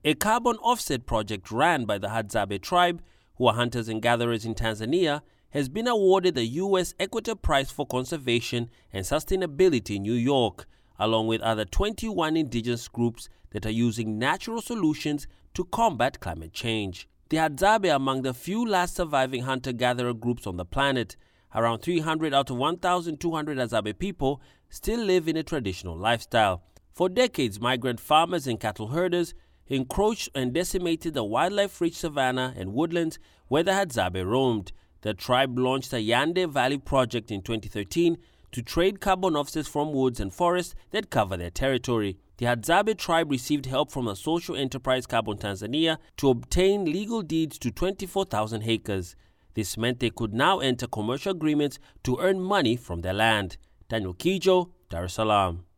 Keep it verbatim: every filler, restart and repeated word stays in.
A carbon offset project ran by the Hadzabe tribe, who are hunters and gatherers in Tanzania, has been awarded the U S Equator Prize for Conservation and Sustainability in New York, along with other twenty-one indigenous groups that are using natural solutions to combat climate change. The Hadzabe are among the few last surviving hunter-gatherer groups on the planet. Around three hundred out of one thousand two hundred Hadzabe people still live in a traditional lifestyle. For decades, migrant farmers and cattle herders encroached and decimated the wildlife-rich savanna and woodlands where the Hadzabe roamed. The tribe launched the Yande Valley Project in twenty thirteen to trade carbon offsets from woods and forests that cover their territory. The Hadzabe tribe received help from the social enterprise Carbon Tanzania to obtain legal deeds to twenty-four thousand acres. This meant they could now enter commercial agreements to earn money from their land. Daniel Kijo, Dar es Salaam.